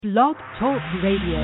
Blog Talk Radio.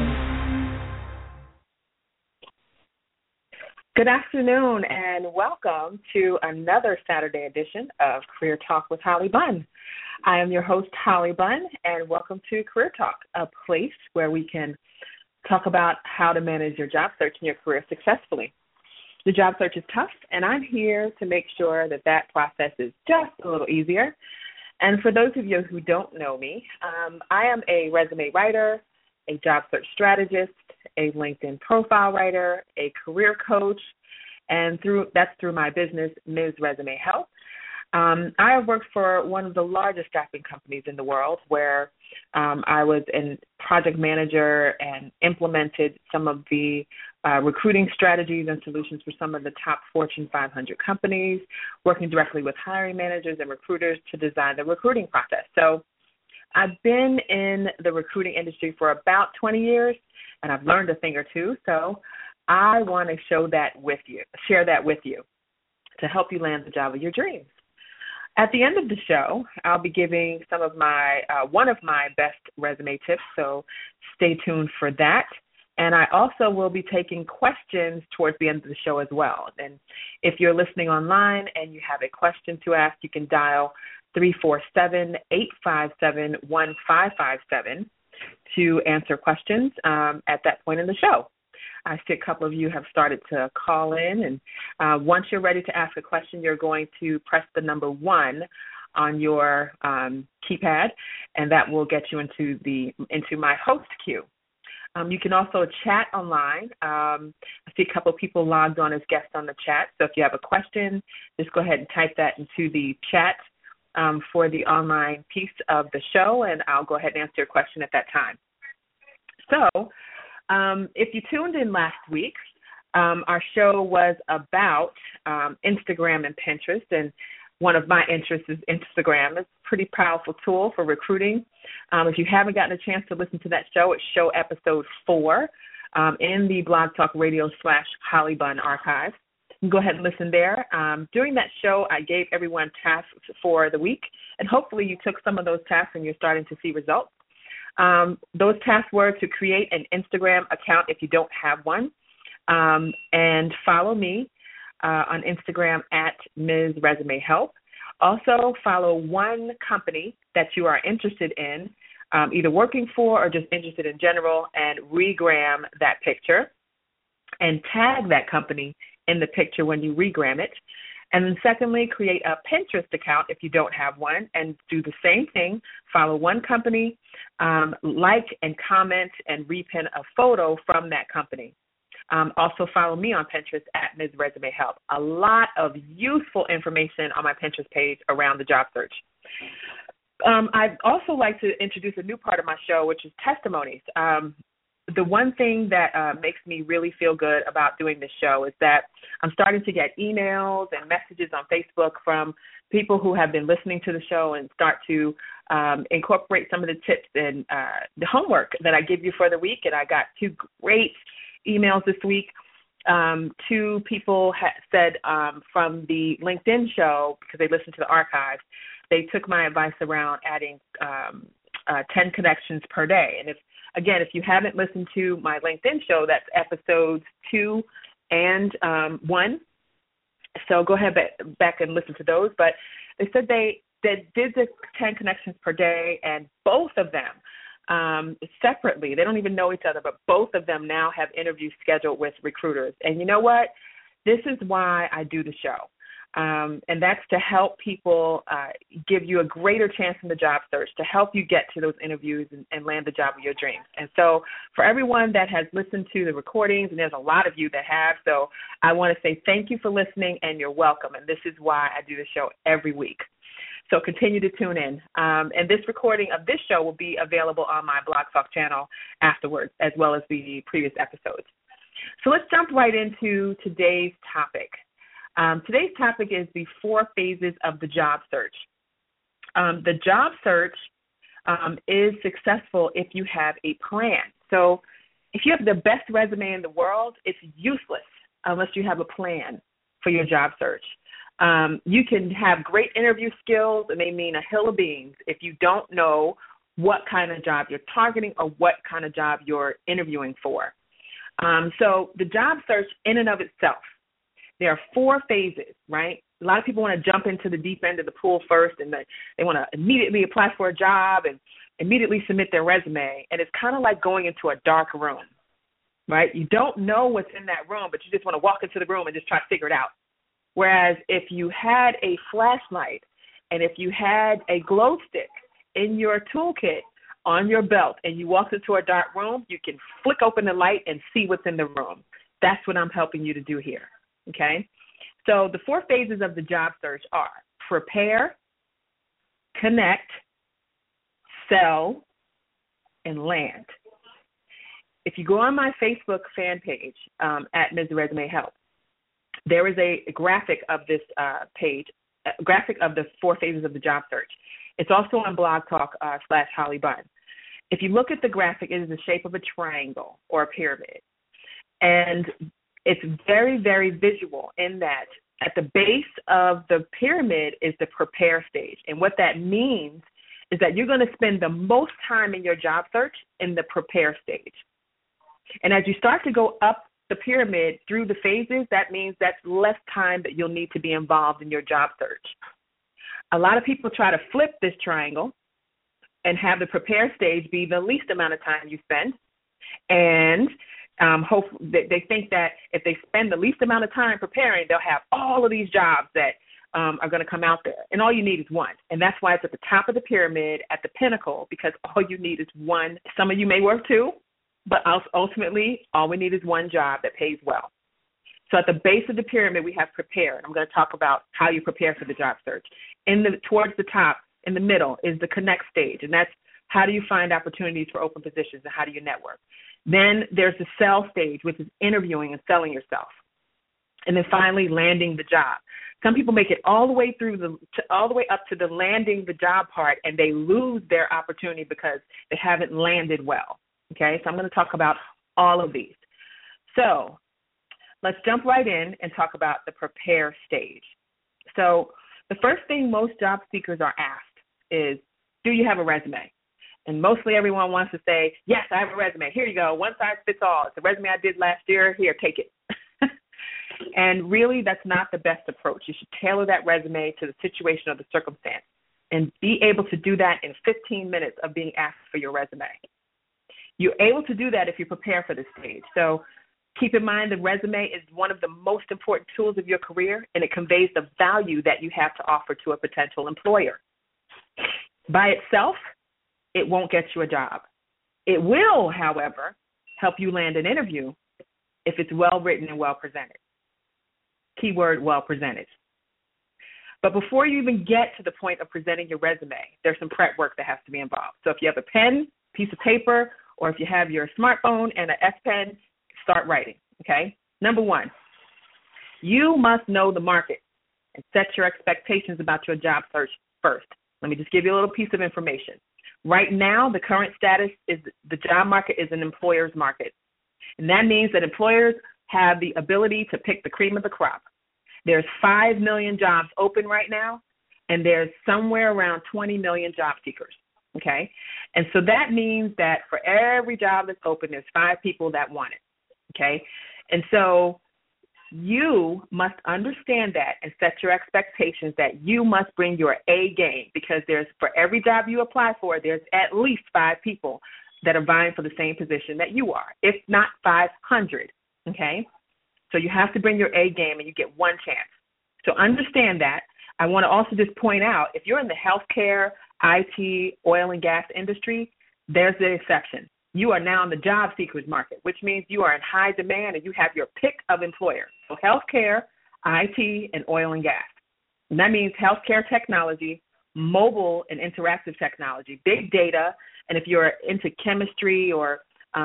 Good afternoon and welcome to another Saturday edition of Career Talk with Holly Bunn. I am your host, Holly Bunn, and welcome to Career Talk, a place where we can talk about how to manage your job search and your career successfully. The job search is tough, and I'm here to make sure that that process is just a little easier. And for those of you who don't know me, I am a resume writer, a job search strategist, a LinkedIn profile writer, a career coach, and that's through my business, Ms. Resume Help. I have worked for one of the largest staffing companies in the world where I was a project manager and implemented some of the recruiting strategies and solutions for some of the top Fortune 500 companies, working directly with hiring managers and recruiters to design the recruiting process. So I've been in the recruiting industry for about 20 years, and I've learned a thing or two. So I want to share that with you to help you land the job of your dreams. At the end of the show, I'll be giving some of my one of my best resume tips, so stay tuned for that. And I also will be taking questions towards the end of the show as well. And if you're listening online and you have a question to ask, you can dial 347-857-1557 to answer questions at that point in the show. I see a couple of you have started to call in, and once you're ready to ask a question, you're going to press the number 1 on your keypad, and that will get you into my host queue. You can also chat online. I see a couple of people logged on as guests on the chat, so if you have a question, just go ahead and type that into the chat for the online piece of the show, and I'll go ahead and answer your question at that time. So, if you tuned in last week, our show was about Instagram and Pinterest, and one of my interests is Instagram. It's a pretty powerful tool for recruiting. If you haven't gotten a chance to listen to that show, it's show episode 4 in the Blog Talk Radio /Holly Bunn archive. You can go ahead and listen there. During that show, I gave everyone tasks for the week, and hopefully you took some of those tasks and you're starting to see results. Those tasks were to create an Instagram account if you don't have one, and follow me on Instagram at Ms. Resume Help. Also, follow one company that you are interested in, either working for or just interested in general, and regram that picture and tag that company in the picture when you regram it. And then secondly, create a Pinterest account if you don't have one, and do the same thing. Follow one company, like and comment and repin a photo from that company. Also follow me on Pinterest at Ms. Resume Help. A lot of useful information on my Pinterest page around the job search. I'd also like to introduce a new part of my show, which is testimonies. The one thing that makes me really feel good about doing this show is that I'm starting to get emails and messages on Facebook from people who have been listening to the show and start to incorporate some of the tips and the homework that I give you for the week. And I got 2 great emails this week. 2 people said from the LinkedIn show, because they listened to the archives, they took my advice around adding 10 connections per day. And if you haven't listened to my LinkedIn show, that's episodes 2 and 1. So go ahead back and listen to those. But they said they did the 10 connections per day, and both of them separately, they don't even know each other, but both of them now have interviews scheduled with recruiters. And you know what? This is why I do the show. And that's to help people give you a greater chance in the job search, to help you get to those interviews and land the job of your dreams. And so for everyone that has listened to the recordings, and there's a lot of you that have, so I want to say thank you for listening, and you're welcome. And this is why I do the show every week. So continue to tune in. And this recording of this show will be available on my Blog Talk channel afterwards, as well as the previous episodes. So let's jump right into today's topic. Today's topic is the 4 phases of the job search. The job search is successful if you have a plan. So if you have the best resume in the world, it's useless unless you have a plan for your job search. You can have great interview skills, and they mean a hill of beans if you don't know what kind of job you're targeting or what kind of job you're interviewing for. So the job search in and of itself, there are 4 phases, right? A lot of people want to jump into the deep end of the pool first, and they want to immediately apply for a job and immediately submit their resume. And it's kind of like going into a dark room, right? You don't know what's in that room, but you just want to walk into the room and just try to figure it out. Whereas if you had a flashlight and if you had a glow stick in your toolkit on your belt and you walked into a dark room, you can flick open the light and see what's in the room. That's what I'm helping you to do here, okay? So the 4 phases of the job search are prepare, connect, sell, and land. If you go on my Facebook fan page at Ms. Resume Help, there is a graphic of this page, a graphic of the 4 phases of the job search. It's also on Blog Talk / Holly Bunn. If you look at the graphic, it is the shape of a triangle or a pyramid. And it's very, very visual in that at the base of the pyramid is the prepare stage. And what that means is that you're going to spend the most time in your job search in the prepare stage. And as you start to go up the pyramid through the phases, that means that's less time that you'll need to be involved in your job search. A lot of people try to flip this triangle and have the prepare stage be the least amount of time you spend. And they think that if they spend the least amount of time preparing, they'll have all of these jobs that are going to come out there. And all you need is one. And that's why it's at the top of the pyramid, at the pinnacle, because all you need is one. Some of you may work 2, but ultimately all we need is one job that pays well. So at the base of the pyramid, we have prepare. I'm going to talk about how you prepare for the job search. Towards the top, in the middle, is the connect stage, and that's how do you find opportunities for open positions and how do you network. Then there's the sell stage, which is interviewing and selling yourself. And then finally, landing the job. Some people make it all the way all the way up to the landing the job part, and they lose their opportunity because they haven't landed well. Okay, so I'm going to talk about all of these. So let's jump right in and talk about the prepare stage. So the first thing most job seekers are asked is, do you have a resume? And mostly everyone wants to say, yes, I have a resume. Here you go. One size fits all. It's a resume I did last year. Here, take it. And really, that's not the best approach. You should tailor that resume to the situation or the circumstance and be able to do that in 15 minutes of being asked for your resume. You're able to do that if you prepare for this stage. So keep in mind the resume is one of the most important tools of your career, and it conveys the value that you have to offer to a potential employer. By itself, it won't get you a job. It will, however, help you land an interview if it's well written and well presented. Keyword, well presented. But before you even get to the point of presenting your resume, there's some prep work that has to be involved. So if you have a pen, piece of paper, or if you have your smartphone and an S Pen, start writing, okay? Number 1, you must know the market and set your expectations about your job search first. Let me just give you a little piece of information. Right now, the current status is the job market is an employer's market. And that means that employers have the ability to pick the cream of the crop. There's 5 million jobs open right now, and there's somewhere around 20 million job seekers, okay? And so that means that for every job that's open, there's 5 people that want it, okay? And so you must understand that and set your expectations that you must bring your A game, because for every job you apply for, there's at least 5 people that are vying for the same position that you are, if not 500, okay? So you have to bring your A game, and you get one chance. So understand that. I want to also just point out, if you're in the healthcare, IT, oil and gas industry, there's the exception. You are now in the job seekers market, which means you are in high demand and you have your pick of employers. So healthcare, IT, and oil and gas. And that means healthcare technology, mobile and interactive technology, big data, and if you're into chemistry or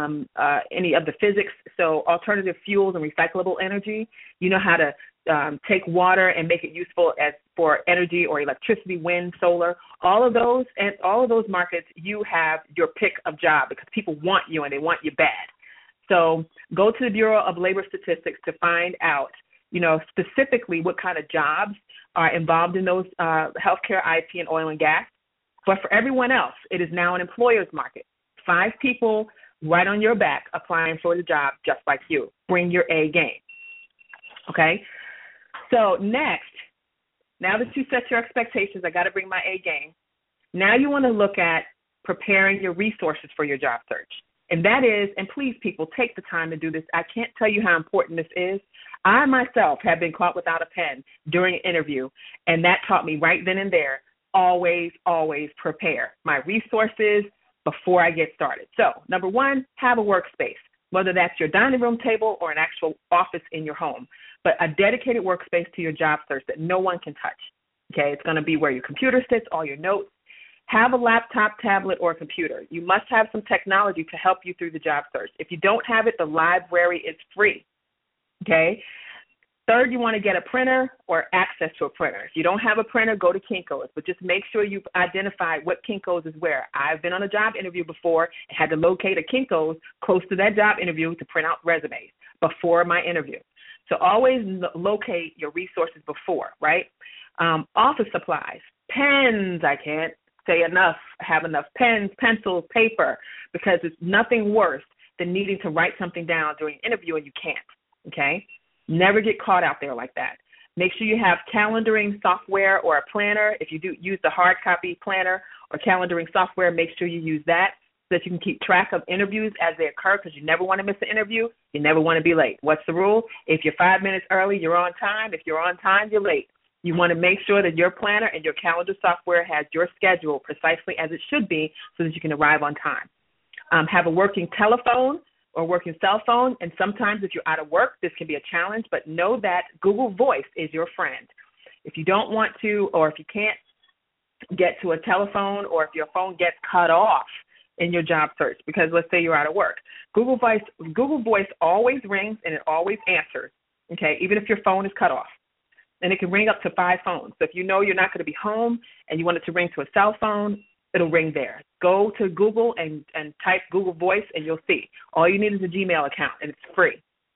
any of the physics, so alternative fuels and recyclable energy, you know how to take water and make it useful for energy or electricity, wind, solar, all of those markets, you have your pick of job because people want you and they want you bad. So go to the Bureau of Labor Statistics to find out, specifically what kind of jobs are involved in those healthcare, IT, and oil and gas. But for everyone else, it is now an employer's market. 5 people right on your back applying for the job just like you. Bring your A game. Okay? So next, now that you set your expectations, I got to bring my A game. Now you want to look at preparing your resources for your job search. And that is, and please people, take the time to do this. I can't tell you how important this is. I myself have been caught without a pen during an interview, and that taught me right then and there, always prepare my resources before I get started. So, number 1, have a workspace, whether that's your dining room table or an actual office in your home, but a dedicated workspace to your job search that no one can touch. Okay, it's going to be where your computer sits, all your notes. Have a laptop, tablet, or computer. You must have some technology to help you through the job search. If you don't have it, the library is free. Okay? Third, you want to get a printer or access to a printer. If you don't have a printer, go to Kinko's, but just make sure you've identified what Kinko's is where. I've been on a job interview before and had to locate a Kinko's close to that job interview to print out resumes before my interview. So always locate your resources before, right? Office supplies, pens, I can't say enough, have enough pens, pencils, paper, because it's nothing worse than needing to write something down during an interview and you can't, okay? Never get caught out there like that. Make sure you have calendaring software or a planner. If you do use the hard copy planner or calendaring software, make sure you use that so that you can keep track of interviews as they occur, because you never want to miss an interview. You never want to be late. What's the rule? If you're 5 minutes early, you're on time. If you're on time, you're late. You want to make sure that your planner and your calendar software has your schedule precisely as it should be so that you can arrive on time. Have a working telephone or working cell phone, and sometimes if you're out of work, this can be a challenge, but know that Google Voice is your friend. If you don't want to, or if you can't get to a telephone, or if your phone gets cut off in your job search, because let's say you're out of work, Google Voice always rings and it always answers, okay, even if your phone is cut off. And it can ring up to 5 phones. So if you know you're not going to be home and you want it to ring to a cell phone, it'll ring there. Go to Google and type Google Voice, and you'll see. All you need is a Gmail account, and it's free.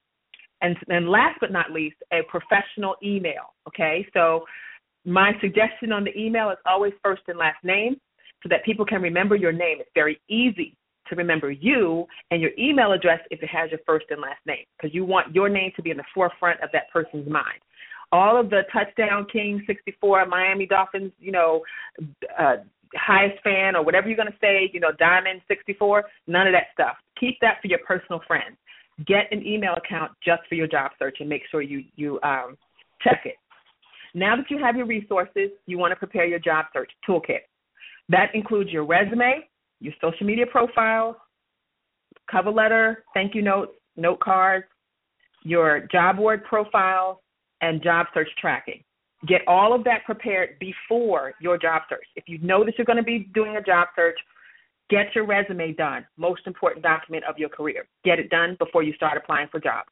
And last but not least, a professional email, okay? So my suggestion on the email is always first and last name so that people can remember your name. It's very easy to remember you and your email address if it has your first and last name, because you want your name to be in the forefront of that person's mind. All of the Touchdown King 64, Miami Dolphins, highest fan or whatever you're going to say, Diamond 64, none of that stuff. Keep that for your personal friends. Get an email account just for your job search and make sure you check it. Now that you have your resources, you want to prepare your job search toolkit. That includes your resume, your social media profiles, cover letter, thank you notes, note cards, your job board profiles, and job search tracking. Get all of that prepared before your job search. If you know that you're going to be doing a job search, get your resume done. Most important document of your career. Get it done before you start applying for jobs.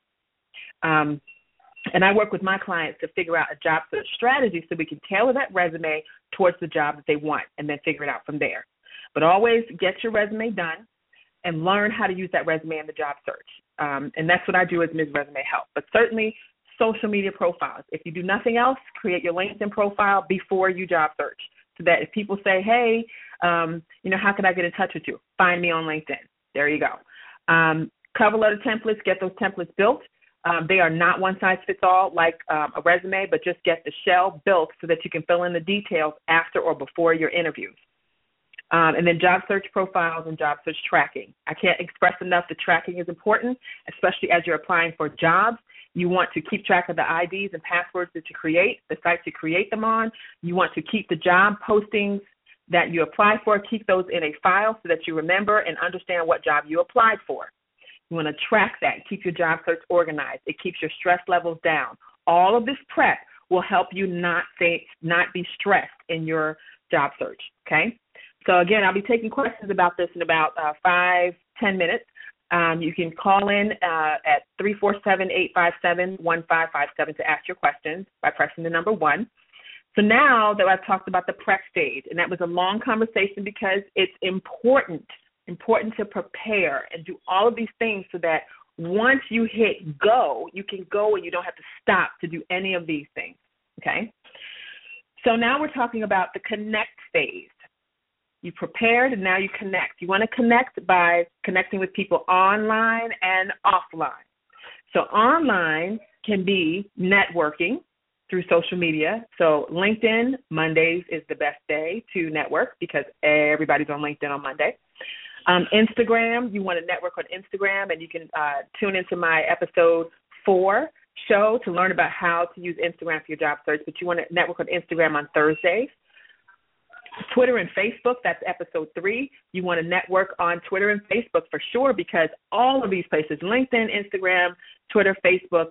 And I work with my clients to figure out a job search strategy so we can tailor that resume towards the job that they want and then figure it out from there. But always get your resume done and learn how to use that resume in the job search. And that's what I do as Ms. Resume Help. But certainly social media profiles. If you do nothing else, create your LinkedIn profile before you job search so that if people say, hey, how can I get in touch with you? Find me on LinkedIn. There you go. Cover letter templates, get those templates built. They are not one size fits all like a resume, but just get the shell built so that you can fill in the details after or before your interviews. And then job search profiles and job search tracking. I can't express enough that tracking is important, especially as you're applying for jobs. You want to keep track of the IDs and passwords that you create, the sites you create them on. You want to keep the job postings that you apply for, keep those in a file so that you remember and understand what job you applied for. You want to track that, keep your job search organized. It keeps your stress levels down. All of this prep will help you not be stressed in your job search, okay? So, again, I'll be taking questions about this in about 5-10 minutes. You can call in at 347-857-1557 to ask your questions by pressing the number 1. So now that I've talked about the prep stage, and that was a long conversation because it's important to prepare and do all of these things so that once you hit go, you can go and you don't have to stop to do any of these things, okay? So now we're talking about the connect phase. You prepared, and now you connect. You want to connect by connecting with people online and offline. So online can be networking through social media. So LinkedIn, Mondays is the best day to network because everybody's on LinkedIn on Monday. Instagram, you want to network on Instagram, and you can tune into my episode 4 show to learn about how to use Instagram for your job search, but you want to network on Instagram on Thursdays. Twitter and Facebook, that's episode 3. You want to network on Twitter and Facebook for sure because all of these places, LinkedIn, Instagram, Twitter, Facebook,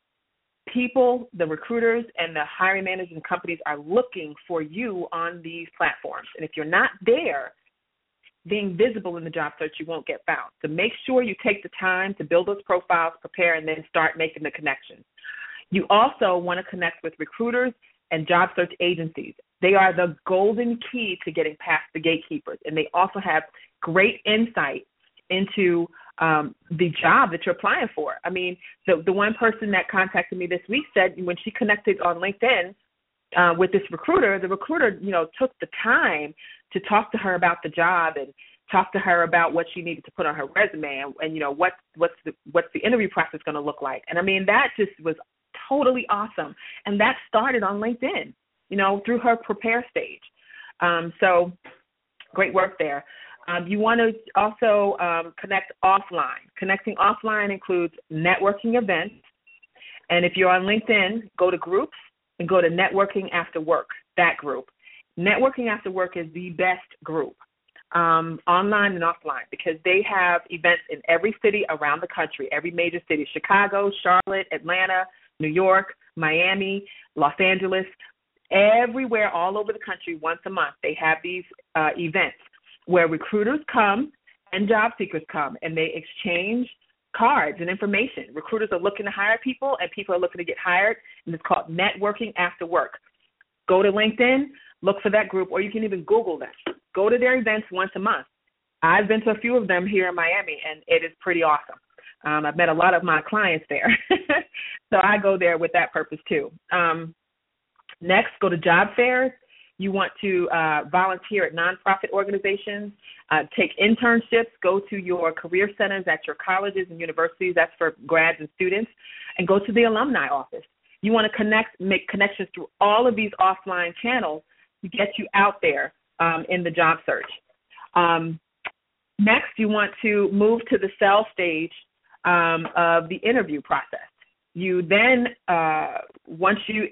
people, the recruiters, and the hiring managers and companies are looking for you on these platforms. And if you're not there, being visible in the job search, you won't get found. So make sure you take the time to build those profiles, prepare, and then start making the connections. You also want to connect with recruiters and job search agencies. They are the golden key to getting past the gatekeepers, and they also have great insight into the job that you're applying for. I mean, the one person that contacted me this week said when she connected on LinkedIn with this recruiter, the recruiter, took the time to talk to her about the job and talk to her about what she needed to put on her resume and what's the interview process going to look like. And I mean, that just was totally awesome. And that started on LinkedIn, through her prepare stage. So great work there. You want to also connect offline. Connecting offline includes networking events. And if you're on LinkedIn, go to groups and go to Networking After Work, that group. Networking After Work is the best group, online and offline, because they have events in every city around the country, every major city, Chicago, Charlotte, Atlanta, New York, Miami, Los Angeles, everywhere all over the country once a month. They have these events where recruiters come and job seekers come, and they exchange cards and information. Recruiters are looking to hire people, and people are looking to get hired, and it's called Networking After Work. Go to LinkedIn, look for that group, or you can even Google them. Go to their events once a month. I've been to a few of them here in Miami, and it is pretty awesome. I've met a lot of my clients there. So I go there with that purpose too. Next, go to job fairs. You want to volunteer at nonprofit organizations, take internships, go to your career centers at your colleges and universities, that's for grads and students, and go to the alumni office. You want to make connections through all of these offline channels to get you out there in the job search. Next, you want to move to the sell stage of the interview process. You then, once you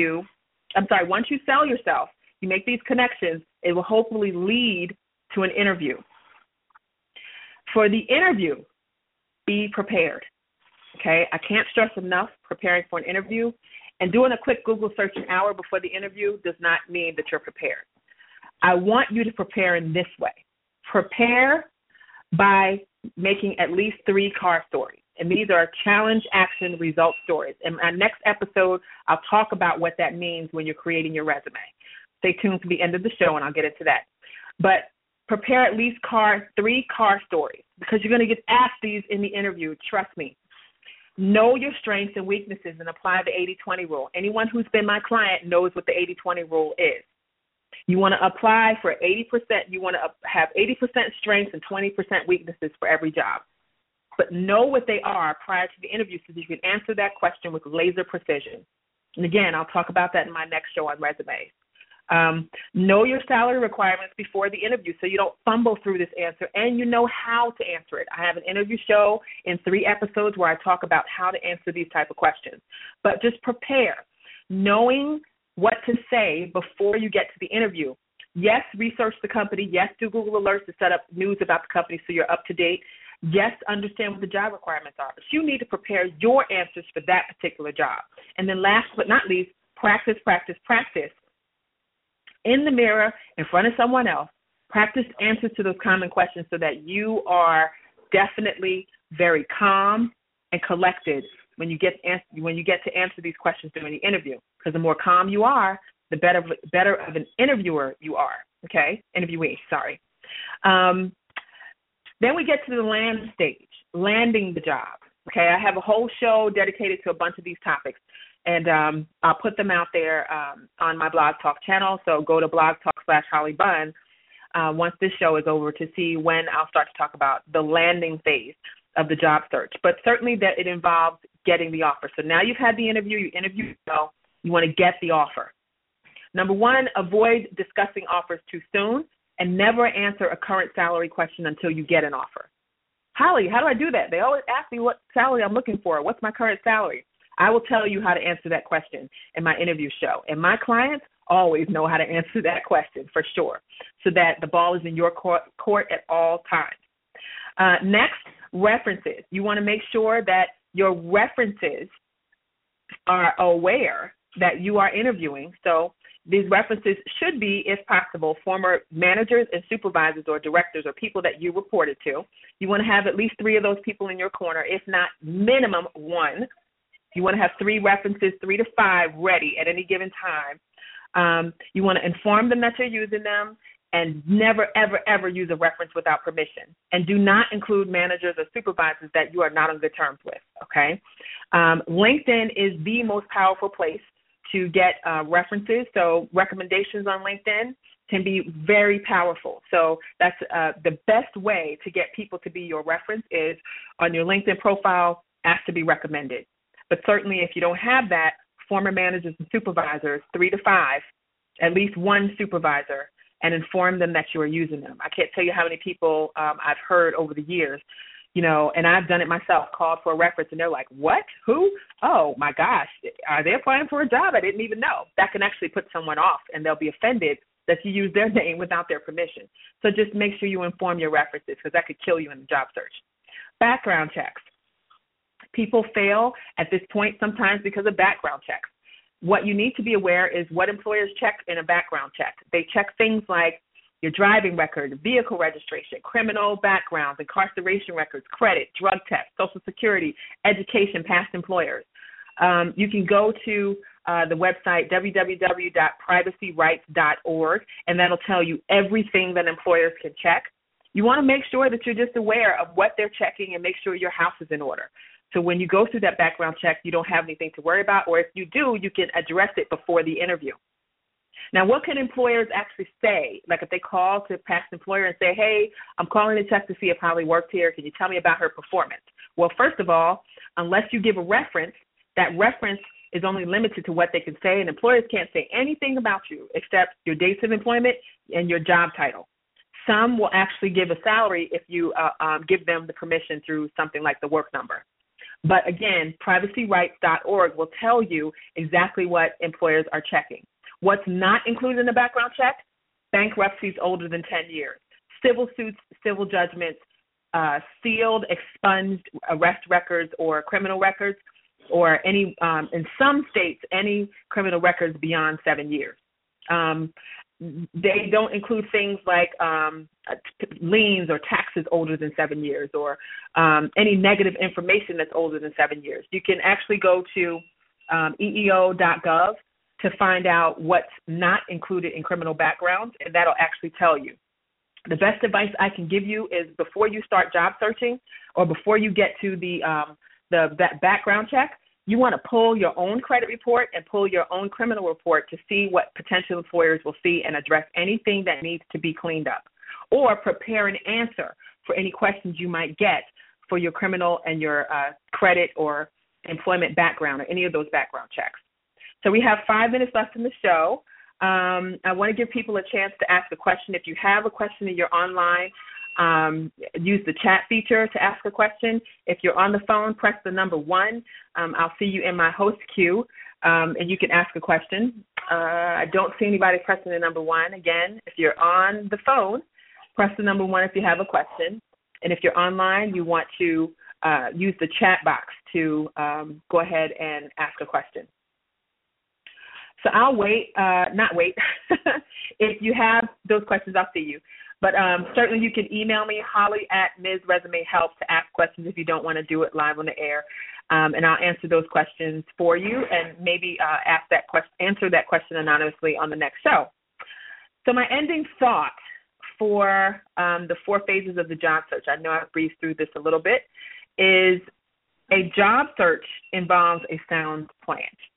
sell yourself, you make these connections, it will hopefully lead to an interview. For the interview, be prepared. Okay, I can't stress enough preparing for an interview, and doing a quick Google search an hour before the interview does not mean that you're prepared. I want you to prepare in this way. Prepare by making at least 3 car stories, and these are challenge, action, result stories. In my next episode, I'll talk about what that means when you're creating your resume. Stay tuned to the end of the show, and I'll get into that. But prepare at least 3 car stories, because you're going to get asked these in the interview. Trust me. Know your strengths and weaknesses and apply the 80-20 rule. Anyone who's been my client knows what the 80-20 rule is. You want to apply for 80%. You want to have 80% strengths and 20% weaknesses for every job. But know what they are prior to the interview so that you can answer that question with laser precision. And again, I'll talk about that in my next show on resumes. Know your salary requirements before the interview so you don't fumble through this answer, and you know how to answer it. I have an interview show in 3 episodes where I talk about how to answer these type of questions. But just prepare, knowing what to say before you get to the interview. Yes, research the company. Yes, do Google Alerts to set up news about the company so you're up to date. Yes, understand what the job requirements are. But you need to prepare your answers for that particular job. And then last but not least, practice, practice, practice. In the mirror, in front of someone else, practice answers to those common questions so that you are definitely very calm and collected when you get to answer these questions during the interview. Because the more calm you are, the better of an interviewer you are. Okay, interviewee. Sorry. Then we get to the land stage, landing the job. Okay, I have a whole show dedicated to a bunch of these topics. And I'll put them out there on my Blog Talk channel. So go to blogtalk.com/Holly Bunn. once this show is over to see when I'll start to talk about the landing phase of the job search. But certainly that it involves getting the offer. So now you've had the interview, you want to get the offer. Number one, avoid discussing offers too soon and never answer a current salary question until you get an offer. Holly, how do I do that? They always ask me what salary I'm looking for. What's my current salary? I will tell you how to answer that question in my interview show. And my clients always know how to answer that question for sure, so that the ball is in your court at all times. Next, references. You want to make sure that your references are aware that you are interviewing. So these references should be, if possible, former managers and supervisors or directors or people that you reported to. You want to have at least 3 of those people in your corner, if not minimum 1. You want to have 3 references, 3 to 5 ready at any given time. You want to inform them that you're using them, and never, ever, ever use a reference without permission. And do not include managers or supervisors that you are not on good terms with, okay? LinkedIn is the most powerful place to get references. So recommendations on LinkedIn can be very powerful. So that's the best way to get people to be your reference is on your LinkedIn profile, ask to be recommended. But certainly if you don't have that, former managers and supervisors, 3 to 5, at least 1 supervisor, and inform them that you are using them. I can't tell you how many people I've heard over the years, and I've done it myself, called for a reference, and they're like, what? Who? Oh, my gosh, are they applying for a job? I didn't even know. That can actually put someone off, and they'll be offended that you use their name without their permission. So just make sure you inform your references, because that could kill you in the job search. Background checks. People fail at this point sometimes because of background checks. What you need to be aware is what employers check in a background check. They check things like your driving record, vehicle registration, criminal backgrounds, incarceration records, credit, drug tests, Social Security, education, past employers. You can go to the website www.privacyrights.org, and that'll tell you everything that employers can check. You want to make sure that you're just aware of what they're checking and make sure your house is in order. So when you go through that background check, you don't have anything to worry about, or if you do, you can address it before the interview. Now, what can employers actually say? Like if they call to past employer and say, hey, I'm calling to check to see if Holly worked here. Can you tell me about her performance? Well, first of all, unless you give a reference, that reference is only limited to what they can say, and employers can't say anything about you except your dates of employment and your job title. Some will actually give a salary if you give them the permission through something like the work number. But again, privacyrights.org will tell you exactly what employers are checking. What's not included in the background check? Bankruptcies older than 10 years, civil suits, civil judgments, sealed, expunged arrest records or criminal records, or any, in some states, any criminal records beyond 7 years. They don't include things like liens or taxes older than 7 years, or any negative information that's older than 7 years. You can actually go to EEO.gov to find out what's not included in criminal backgrounds, and that'll actually tell you. The best advice I can give you is before you start job searching or before you get to that background check, you want to pull your own credit report and pull your own criminal report to see what potential employers will see and address anything that needs to be cleaned up, or prepare an answer for any questions you might get for your criminal and your credit or employment background or any of those background checks. So we have 5 minutes left in the show. I want to give people a chance to ask a question. If you have a question and you're online, use the chat feature to ask a question. If you're on the phone, press the number 1. I'll see you in my host queue, and you can ask a question. I don't see anybody pressing the number 1. Again, if you're on the phone, press the number 1 if you have a question. And if you're online, you want to use the chat box to go ahead and ask a question. So I'll wait, not wait. If you have those questions, I'll see you. But certainly you can email me, Holly at Ms. Resume Help, to ask questions if you don't want to do it live on the air. And I'll answer those questions for you and maybe answer that question anonymously on the next show. So my ending thought for the 4 phases of the job search, I know I've breezed through this a little bit, is a job search involves a sound plan.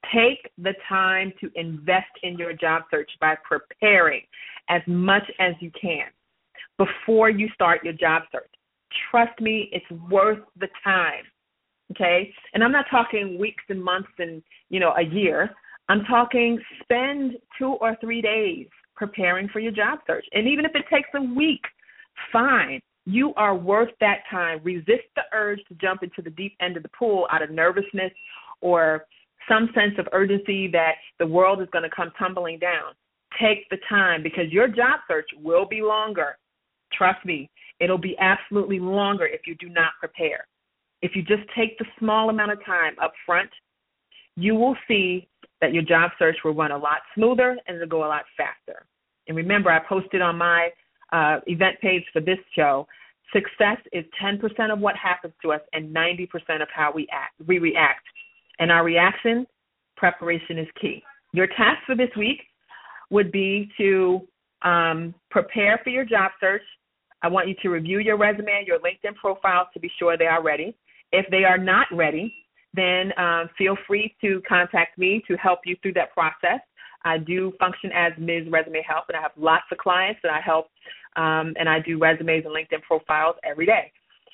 Take the time to invest in your job search by preparing as much as you can before you start your job search. Trust me, it's worth the time, okay? And I'm not talking weeks and months and, a year. I'm talking spend 2 or 3 days preparing for your job search. And even if it takes a week, fine. You are worth that time. Resist the urge to jump into the deep end of the pool out of nervousness or some sense of urgency that the world is going to come tumbling down. Take the time because your job search will be longer. Trust me, it'll be absolutely longer if you do not prepare. If you just take the small amount of time up front, you will see that your job search will run a lot smoother and it'll go a lot faster. And remember, I posted on my event page for this show, success is 10% of what happens to us and 90% of how we react. And our reaction, preparation is key. Your task for this week would be to prepare for your job search. I want you to review your resume and your LinkedIn profiles to be sure they are ready. If they are not ready, then feel free to contact me to help you through that process. I do function as Ms. Resume Help, and I have lots of clients that I help, and I do resumes and LinkedIn profiles every day.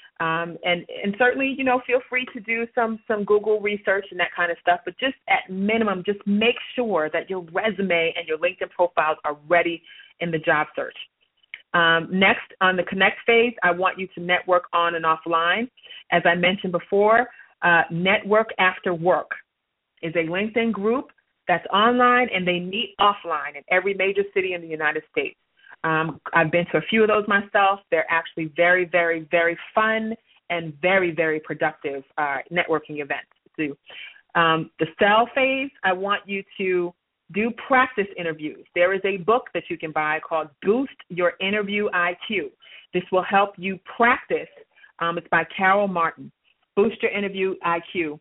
And certainly, feel free to do some Google research and that kind of stuff, but just at minimum, just make sure that your resume and your LinkedIn profiles are ready in the job search. Next, on the connect phase, I want you to network on and offline. As I mentioned before, Network After Work is a LinkedIn group that's online, and they meet offline in every major city in the United States. I've been to a few of those myself. They're actually very, very, very fun and very, very productive networking events. So, the sell phase, I want you to do practice interviews. There is a book that you can buy called Boost Your Interview IQ. This will help you practice. It's by Carol Martin. Boost Your Interview IQ.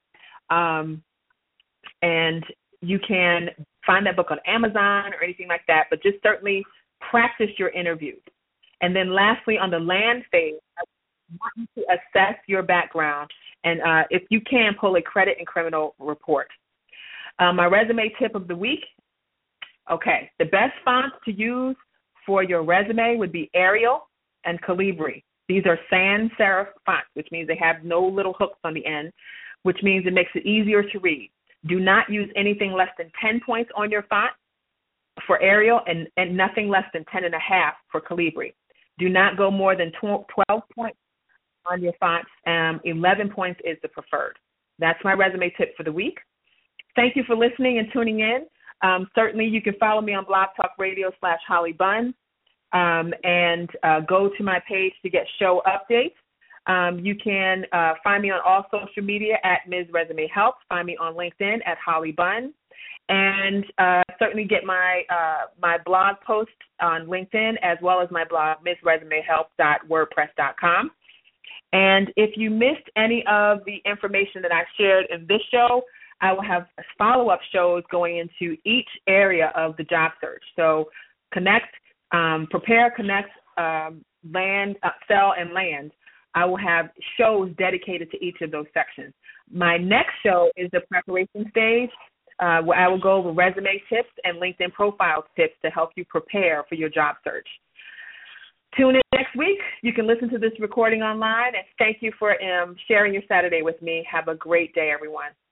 And you can find that book on Amazon or anything like that, but just certainly practice your interviews. And then lastly, on the land phase, I want you to assess your background and, if you can, pull a credit and criminal report. My resume tip of the week, okay, the best fonts to use for your resume would be Arial and Calibri. These are sans serif fonts, which means they have no little hooks on the end, which means it makes it easier to read. Do not use anything less than 10 points on your font for Arial and nothing less than 10.5 for Calibri. Do not go more than 12 points on your fonts. 11 points is the preferred. That's my resume tip for the week. Thank you for listening and tuning in. Certainly you can follow me on Blog Talk Radio /Holly Bunn and go to my page to get show updates. You can find me on all social media at Ms. Resume Help. Find me on LinkedIn at Holly Bunn. And certainly get my blog post on LinkedIn as well as my blog, MsResumeHelp.wordpress.com. And if you missed any of the information that I shared in this show, I will have follow-up shows going into each area of the job search. So prepare, connect, land, sell, and land. I will have shows dedicated to each of those sections. My next show is the preparation stage, where I will go over resume tips and LinkedIn profile tips to help you prepare for your job search. Tune in next week. You can listen to this recording online, and thank you for sharing your Saturday with me. Have a great day, everyone.